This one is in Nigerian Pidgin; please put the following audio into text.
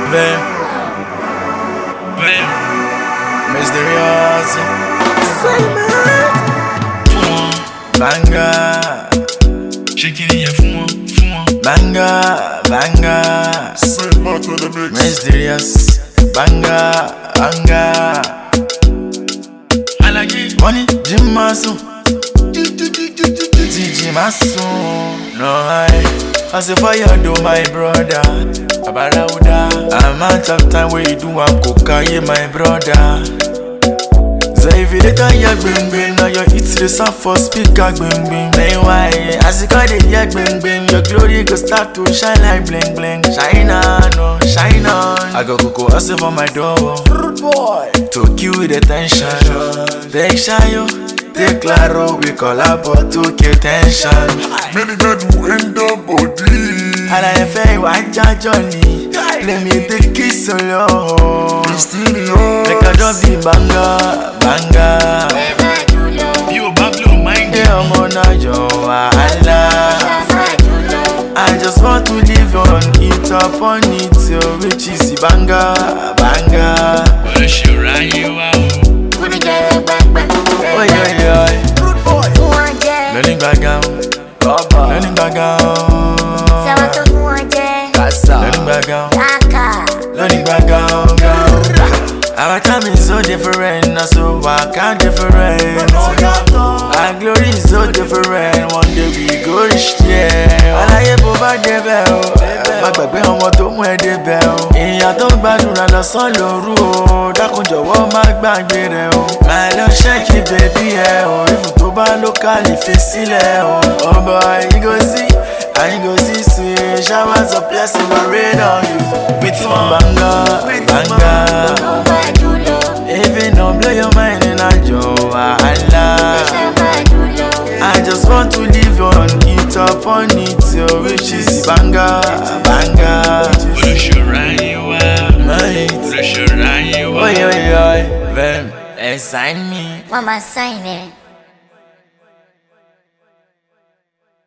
Vem, Mysterious. Banga, Shaking in your phone. banga, banga. Mysterious. Banga, banga. I like it. Money, Jim Masu. DJ Masu. No, I say fire do my brother. Abarauda. Amount of time where you do one coca, yeah, my brother. So if you later yak bing bing, now you hit the sound for speaker bing bing. Then why? As you call the yak bing bing, your glory go start to shine like bling bling. Shine on, oh, shine on. I go hustle for my door, rude boy. To kill the tension, take shine, take claro, we collabo to get tension. Many men who end up body. And I feel one Johnny. Let me take kiss so low. Mysterious. Make a drop the banga, banga. You Bablo mind. Yeah, I'm on a job, Allah. I just want to live on it, up on it, which is the banga, banga. Well, she ran you out. Oh yeah, yeah. Learning background, learning background. Learning background, learning background. Our time is so different, so I can't different. Our glory is so different. One day we go reach there. Alaye bó bá débẹ̀ o, má gbàgbé ọmọ tó mú ẹ débẹ̀ o. Èèyàn tó ń gbàdúrà lọ́sàn lóru o, dákun jọ̀wọ́ má gbàgbé rẹ̀ o. Máa lọ ṣẹ́ẹ̀kì bèbí ẹ o, ìfún tó bá lókàlì fi sílẹ̀ o. Oh boy, you go see, and you go see sweet showers of blessing will rain on you. With one banga, banga. Even though blow your mind in a joy, Allah. I just want to live on it, up on it, which is banga, banga. Well, she ran you out. Mate, Well, she ran you out. oi, oi, oi, vem, sign me. Mama sign it.